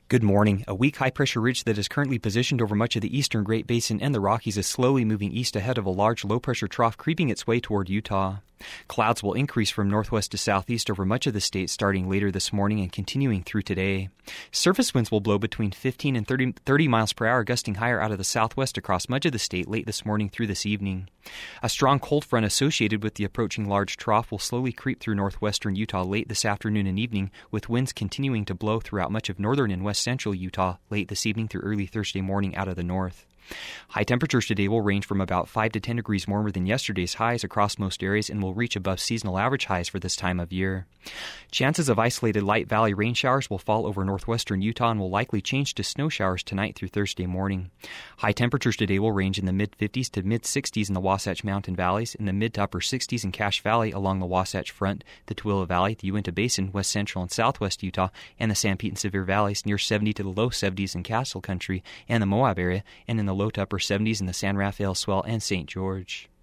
Good morning. A weak high-pressure ridge that is currently positioned over much of the eastern Great Basin and the Rockies is slowly moving east ahead of a large low-pressure trough creeping its way toward Utah. Clouds will increase from northwest to southeast over much of the state starting later this morning and continuing through today. Surface winds will blow between 15 and 30 miles per hour, gusting higher out of the southwest across much of the state late this morning through this evening. A strong cold front associated with the approaching large trough will slowly creep through northwestern Utah late this afternoon and evening, with winds continuing to blow throughout much of northern and west central Utah late this evening through early Thursday morning out of the north. High temperatures today will range from about 5 to 10 degrees warmer than yesterday's highs across most areas and will reach above seasonal average highs for this time of year. Chances of isolated light valley rain showers will fall over northwestern Utah and will likely change to snow showers tonight through Thursday morning. High temperatures today will range in the mid-50s to mid-60s in the Wasatch Mountain valleys, in the mid to upper 60s in Cache Valley along the Wasatch Front, the Tooele Valley, the Uinta Basin, west central and southwest Utah, and the Sanpete and Sevier valleys, near 70 to the low 70s in Castle Country and the Moab area, and in the low to upper 70s in the San Rafael Swell and St. George.